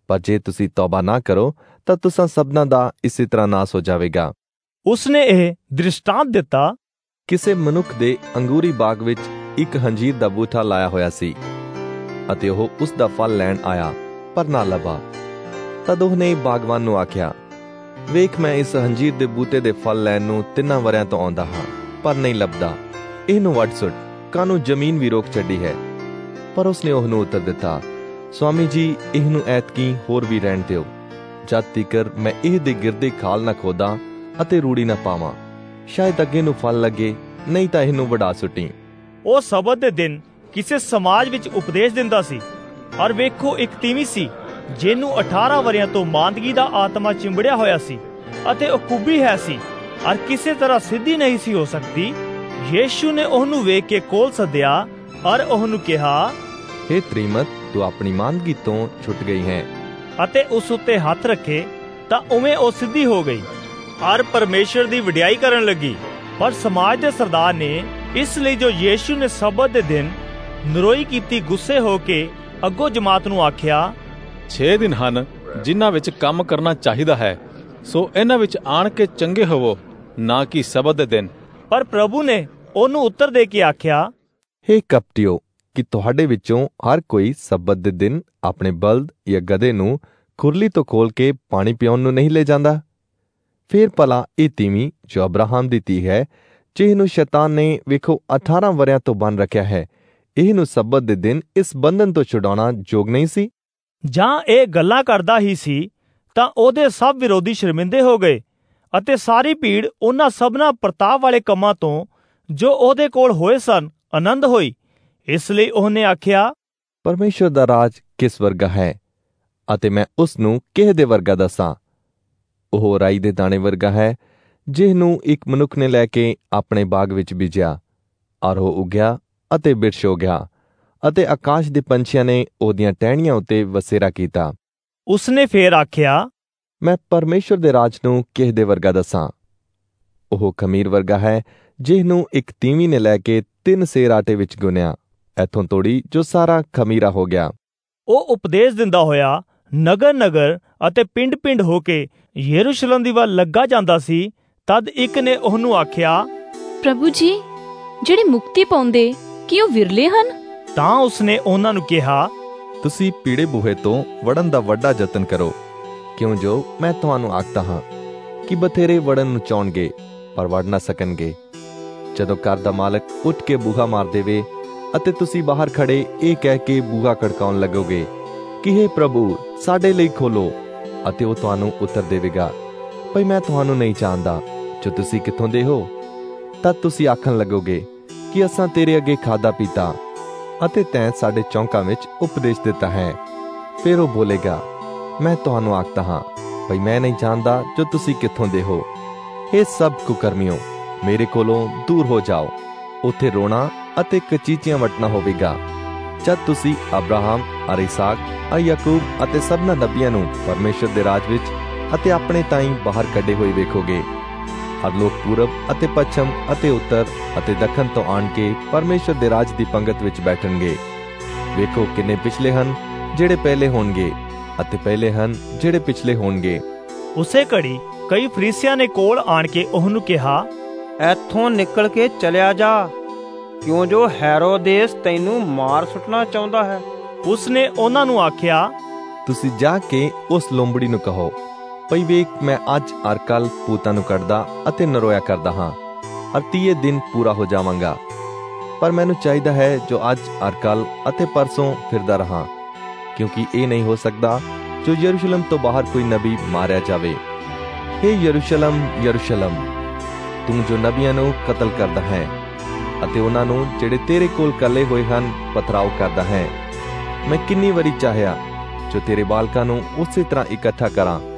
ਪਰ ਜੇ ਤੁਸੀਂ ਤੌਬਾ ਨਾ ਕਰੋ ਤਾਂ ਤੁਸਾਂ ਸਭਨਾਂ ਦਾ ਇਸੇ ਤਰ੍ਹਾਂ ਨਾਸ ਹੋ ਜਾਵੇਗਾ। ਉਸਨੇ ਇਹ ਦ੍ਰਿਸ਼ਟਾਂਤ ਦਿੱਤਾ, ਕਿਸੇ ਮਨੁੱਖ ਦੇ ਅੰਗੂਰੀ ਬਾਗ ਵਿੱਚ ਇੱਕ ਹੰਜੀਰ ਦਾ ਬੂਟਾ ਲਾਇਆ ਹੋਇਆ ਸੀ ਅਤੇ ਉਹ ਉਸ ਦਾ ਫਲ ਲੈਣ ਆਇਆ ਪਰ ਨਾ ਲੱਭਾ। ਤਦ ਉਹਨੇ ਬਾਗਵਾਨ ਨੂੰ ਆਖਿਆ, ਵੇਖ, ਮੈਂ ਇਸ ਹੰਜੀਰ ਦੇ ਬੂਟੇ ਦੇ ਫਲ ਲੈਣ ਨੂੰ 3 ਵਰਿਆਂ ਤੋਂ ਆਉਂਦਾ ਹਾਂ, ਪਰ ਨਹੀਂ ਲੱਭਦਾ। ਇਹਨੂੰ ਵੱਢ ਸੁੱਟ, ਕਾਹਨੂੰ ਜ਼ਮੀਨ ਵੀ ਰੋਕ ਛੱਡੀ ਹੈ। ਪਰ ਉਸਨੇ ਉਹਨੂੰ ਉੱਤਰ ਦਿੱਤਾ, ਸਵਾਮੀ ਜੀ, ਇਹਨੂੰ ਐਤਕੀ ਹੋਰ ਵੀ ਰਹਿਣ ਦਿਓ, ਜਦ ਤੀਕਰ ਮੈਂ ਇਹ ਦੇ ਗਿਰਦੇ ਖਾਲ ਨਾ ਖੋਦਾਂ ਅਤੇ ਰੂੜੀ ਨਾ ਪਾਵਾਂ। ਸ਼ਾਇਦ ਅੱਗੇ ਨੂੰ ਫਲ ਲੱਗੇ, ਨਹੀਂ ਤਾਂ ਇਹਨੂੰ ਵਢਾ ਸੁੱਟੀ। ਉਹ ਸਬਤ ਦੇ ਦਿਨ ਕਿਸੇ ਸਮਾਜ ਵਿੱਚ ਉਪਦੇਸ਼ ਦਿੰਦਾ ਸੀ। ਔਰ ਵੇਖੋ, ਇੱਕ ਤੀਵੀਂ ਸੀ ਜਿਹਨੂੰ 18 ਵਰਿਆਂ ਤੋਂ ਮਾਂਦਗੀ ਦਾ ਆਤਮਾ ਚਿੰਬੜਿਆ ਹੋਇਆ ਸੀ ਅਤੇ ਉਹ ਕੁੱਬੀ ਹੈ ਸੀ ਔਰ ਕਿਸੇ ਤਰ੍ਹਾਂ ਸਿੱਧੀ ਨਹੀਂ ਸੀ ਹੋ ਸਕਦੀ। ਯੀਸ਼ੂ ਨੇ ਉਹਨੂੰ ਵੇਖ ਕੇ ਕੋਲ ਸੱਦਿਆ ਔਰ ਉਹਨੂੰ ਕਿਹਾ, ਹੇ ਤ੍ਰੀਮਤ, ਤੂੰ ਆਪਣੀ ਮਾਂਦਗੀ ਤੋਂ ਛੁੱਟ ਗਈ ਹੈ। ਅਤੇ ਉਸ ਉੱਤੇ ਹੱਥ ਰੱਖੇ ਤਾਂ ਉਵੇਂ ਉਹ ਸਿੱਧੀ ਹੋ ਗਈ ਔਰ ਪਰਮੇਸ਼ਰ ਦੀ ਵਡਿਆਈ ਕਰਨ ਲੱਗੀ। ਪਰ ਸਮਾਜ ਦੇ ਸਰਦਾਰ ਨੇ ਇਸ ਲਈ ਜੋ ਯੀਸ਼ੂ ਨੇ ਸਬਤ ਦੇ ਦਿਨ ਨਰੋਈ ਕੀਤੀ, ਗੁੱਸੇ ਹੋ ਕੇ ਅੱਗੋਂ ਜਮਾਤ ਨੂੰ ਆਖਿਆ, 6 ਦਿਨ ਹਨ ਜਿਨ੍ਹਾਂ ਵਿੱਚ ਕੰਮ ਕਰਨਾ ਚਾਹੀਦਾ ਹੈ, ਸੋ ਇਹਨਾਂ ਵਿੱਚ ਆਣ ਕੇ ਚੰਗੇ ਹੋਵੋ, ਨਾ ਕਿ ਸਬਤ ਦੇ ਦਿਨ। ਪਰ ਪ੍ਰਭੂ ਨੇ ਉਹਨੂੰ ਉੱਤਰ ਦੇ ਕੇ ਆਖਿਆ, ਹੇ ਕਪਟਿਓ, ਕਿ ਤੁਹਾਡੇ ਵਿੱਚੋਂ ਹਰ ਕੋਈ ਸਬਤ ਦੇ ਦਿਨ ਆਪਣੇ ਬਲਦ ਜਾਂ ਗਧੇ ਨੂੰ ਖੁਰਲੀ ਤੋਂ ਖੋਲ ਕੇ ਪਾਣੀ ਪਿਆਉਣ ਨੂੰ ਨਹੀਂ ਲੈ ਜਾਂਦਾ। ਫੇਰ ਭਲਾ ਇਹ ਤੀਵੀਂ ਜੋ ਅਬਰਾਹਮ ਦੀ ਧੀ ਹੈ, ਜਿਹਨੂੰ ਸ਼ੈਤਾਨ ਨੇ ਵੇਖੋ 18 ਵਰਿਆਂ ਤੋਂ ਬੰਨ ਰੱਖਿਆ ਹੈ, ਇਹਨੂੰ ਸਬਤ ਦੇ ਦਿਨ ਇਸ ਬੰਧਨ ਤੋਂ ਛੁਡਾਉਣਾ ਯੋਗ ਨਹੀਂ ਸੀ? ਜਾਂ ਇਹ ਗੱਲਾਂ ਕਰਦਾ ਹੀ ਸੀ ਤਾਂ ਉਹਦੇ ਸਭ ਵਿਰੋਧੀ ਸ਼ਰਮਿੰਦੇ ਹੋ ਗਏ ਅਤੇ ਸਾਰੀ ਭੀੜ ਉਹਨਾਂ ਸਭਨਾਂ ਪ੍ਰਤਾਪ ਵਾਲੇ ਕੰਮਾਂ ਤੋਂ ਜੋ ਉਹਦੇ ਕੋਲ ਹੋਏ ਸਨ ਆਨੰਦ ਹੋਈ। ਇਸ ਲਈ ਉਹਨੇ ਆਖਿਆ, ਪਰਮੇਸ਼ਰ ਦਾ ਰਾਜ ਕਿਸ ਵਰਗਾ ਹੈ ਅਤੇ ਮੈਂ ਉਸ ਨੂੰ ਕਿਹ ਦੇ ਵਰਗਾ ਦੱਸਾਂ। ਉਹ ਰਾਈ ਦੇ ਦਾਣੇ ਵਰਗਾ ਹੈ, ਜਿਹਨੂੰ ਇੱਕ ਮਨੁੱਖ ਨੇ ਲੈ ਕੇ ਆਪਣੇ ਬਾਗ ਵਿੱਚ ਬੀਜਿਆ, ਔਰ ਉਹ ਉੱਗਿਆ ਅਤੇ ਬਿਰਛ ਹੋ ਗਿਆ ਅਤੇ ਆਕਾਸ਼ ਦੇ ਪੰਛੀਆਂ ਨੇ ਉਹਦੀਆਂ ਟਹਿਣੀਆਂ ਉੱਤੇ ਵਸੇਰਾ ਕੀਤਾ। ਉਸਨੇ ਫੇਰ ਆਖਿਆ, ਮੈਂ ਪਰਮੇਸ਼ਰ ਦੇ ਰਾਜ ਨੂੰ ਕਿਹ ਦੇ ਵਰਗਾ ਦੱਸਾਂ। ਉਹ ਖਮੀਰ ਵਰਗਾ ਹੈ, ਜਿਹਨੂੰ ਇੱਕ ਤੀਵੀਂ ਨੇ ਲੈ ਕੇ 3 ਸੇਰ ਆਟੇ ਵਿੱਚ ਗੁੰਨਿਆ, ਇੱਥੋਂ ਤੋੜੀ ਜੋ ਸਾਰਾ ਖਮੀਰਾ ਹੋ ਗਿਆ। ਉਹ ਉਪਦੇਸ਼ ਦਿੰਦਾ ਹੋਇਆ ਨਗਰ ਨਗਰ ਅਤੇ ਪਿੰਡ ਪਿੰਡ ਹੋ ਕੇ ਯਰੂਸ਼ਲਮ ਦੀ ਵੱਲ ਲੱਗਾ ਜਾਂਦਾ ਸੀ। ਤਦ ਇੱਕ ਨੇ ਉਹਨੂੰ ਆਖਿਆ, ਪ੍ਰਭੂ ਜੀ, ਜਿਹੜੇ ਮੁਕਤੀ ਪਾਉਂਦੇ, ਕੀ ਉਹ ਵਿਰਲੇ ਹਨ? ਤਾਂ ਉਸਨੇ ਉਹਨਾਂ ਨੂੰ ਕਿਹਾ, ਤੁਸੀਂ ਪੀੜੇ ਬੂਹੇ ਤੋਂ ਵੜਨ ਦਾ ਵੱਡਾ ਯਤਨ ਕਰੋ, ਕਿਉਂ ਜੋ ਮੈਂ ਤੁਹਾਨੂੰ ਆਖਦਾ ਹਾਂ ਕਿ ਬਥੇਰੇ ਵੜਨ ਨੂੰ ਚਾਹੁੰਗੇ ਪਰ ਵੜ ਨਾ ਸਕਣਗੇ। ਜਦੋਂ ਘਰ ਦਾ ਮਾਲਕ ਉੱਠ ਕੇ ਬੂਹਾ ਮਾਰ ਦੇਵੇ ਅਤੇ ਤੁਸੀਂ ਬਾਹਰ ਖੜੇ ਇਹ ਕਹਿ ਕੇ ਬੂਹਾ ਖੜਕਾਉਣ ਲੱਗੋਗੇ ਕਿ ਹੇ ਪ੍ਰਭੂ, ਸਾਡੇ ਲਈ ਖੋਲੋ, ਅਤੇ ਉਹ ਤੁਹਾਨੂੰ ਉੱਤਰ ਦੇਵੇਗਾ, ਭਈ ਮੈਂ ਤੁਹਾਨੂੰ ਨਹੀਂ ਜਾਣਦਾ, ਜੋ ਤੁਸੀਂ ਕਿੱਥੋਂ ਦੇ ਹੋ। ਤਦ ਤੁਸੀਂ ਆਖਣ ਲੱਗੋਗੇ ਕਿ ਅਸਾਂ ਤੇਰੇ ਅੱਗੇ ਖਾਦਾ ਪੀਤਾ ਅਤੇ ਤੈਂ ਸਾਡੇ ਚੌਂਕਾਂ ਵਿੱਚ ਉਪਦੇਸ਼ ਦਿੱਤਾ ਹੈ। ਫਿਰ ਉਹ ਬੋਲੇਗਾ, ਮੈਂ ਤੁਹਾਨੂੰ ਆਖਦਾ ਹਾਂ, ਭਈ ਮੈਂ ਨਹੀਂ ਜਾਣਦਾ ਜੋ ਤੁਸੀਂ ਕਿੱਥੋਂ ਦੇ ਹੋ। ਇਹ ਸਭ ਕੁਕਰਮੀਓ, ਮੇਰੇ ਕੋਲੋਂ ਦੂਰ ਹੋ ਜਾਓ। ਉੱਥੇ ਰੋਣਾ ਅਤੇ ਕਚੀਚੀਆਂ ਵੱਟਣਾ ਹੋਵੇਗਾ, ਜਦ ਤੁਸੀਂ ਅਬਰਾਹਮ ਅਰ ਇਸਾਕ ਅਰ ਯਾਕੂਬ ਅਤੇ ਸਭਨਾਂ ਨਬੀਆਂ ਨੂੰ ਪਰਮੇਸ਼ਰ ਦੇ ਰਾਜ ਵਿੱਚ ਅਤੇ ਆਪਣੇ ਤਾਈਂ ਬਾਹਰ ਕੱਢੇ ਹੋਏ ਵੇਖੋਗੇ। ਹਰ ਲੋਕ ਪੂਰਬ ਅਤੇ ਪੱਛਮ ਅਤੇ ਉੱਤਰ ਅਤੇ ਦੱਖਣ ਤੋਂ ਆਣ ਕੇ ਪਰਮੇਸ਼ਰ ਦੇ ਰਾਜ ਦੀ ਪੰਗਤ ਵਿੱਚ ਬੈਠਣਗੇ। ਵੇਖੋ, ਕਿੰਨੇ ਪਿਛਲੇ ਹਨ ਜਿਹੜੇ ਪਹਿਲੇ ਹੋਣਗੇ ਅਤੇ ਪਹਿਲੇ ਹਨ ਜਿਹੜੇ ਪਿਛਲੇ ਹੋਣਗੇ। ਉਸੇ ਘੜੀ ਕਈ ਫਰੀਸੀਆਂ ਨੇ ਕੋਲ ਆਣ ਕੇ ਉਹਨੂੰ ਕਿਹਾ, ਇੱਥੋਂ ਨਿਕਲ ਕੇ ਚਲਿਆ ਜਾ, ਕਿਉਂ ਜੋ ਹੈਰੋਦੇਸ ਤੈਨੂੰ ਮਾਰ ਸੁੱਟਣਾ ਚਾਹੁੰਦਾ ਹੈ। ਉਸਨੇ ਉਹਨਾਂ ਨੂੰ ਆਖਿਆ, ਤੁਸੀਂ ਜਾ ਕੇ ਉਸ ਲੋਂਬੜੀ ਨੂੰ ਕਹੋ, ਭਈ ਵੇਖ, ਮੈਂ ਅੱਜ ਅਰ ਕੱਲ ਭੂਤਾਂ ਨੂੰ ਕੱਢਦਾ ਅਤੇ ਨਰੋਇਆ ਕਰਦਾ ਹਾਂ, ਅਰ 30 ਦਿਨ ਪੂਰਾ ਹੋ ਜਾਵਾਂਗਾ। ਪਰ ਮੈਨੂੰ ਚਾਹੀਦਾ ਹੈ ਜੋ ਅੱਜ ਅਰ ਕੱਲ ਅਤੇ ਪਰਸੋਂ ਫਿਰਦਾ ਰਹਾ, ਕਿਉਂਕਿ ਇਹ ਨਹੀਂ ਹੋ ਸਕਦਾ ਜੋ ਯਰੂਸ਼ਲਮ ਤੋਂ ਬਾਹਰ ਕੋਈ ਨਬੀ ਮਾਰਿਆ ਜਾਵੇ। ਹੇ ਯਰੂਸ਼ਲਮ, ਯਰੂਸ਼ਲਮ, ਤੂੰ ਜੋ ਨਬੀਆਂ ਨੂੰ ਕਤਲ ਕਰਦਾ ਹੈ ਅਤੇ ਉਹਨਾਂ ਨੂੰ ਜਿਹੜੇ ਤੇਰੇ ਕੋਲ ਕੱਲੇ ਹੋਏ ਹਨ ਪਥਰਾਓ ਕਰਦਾ ਹੈ। ਮੈਂ ਕਿੰਨੀ ਵਾਰੀ ਚਾਹਿਆ ਜੋ ਤੇਰੇ ਬਾਲਕਾਂ ਨੂੰ ਉਸੇ ਤਰ੍ਹਾਂ ਇਕੱਠਾ ਕਰਾਂ,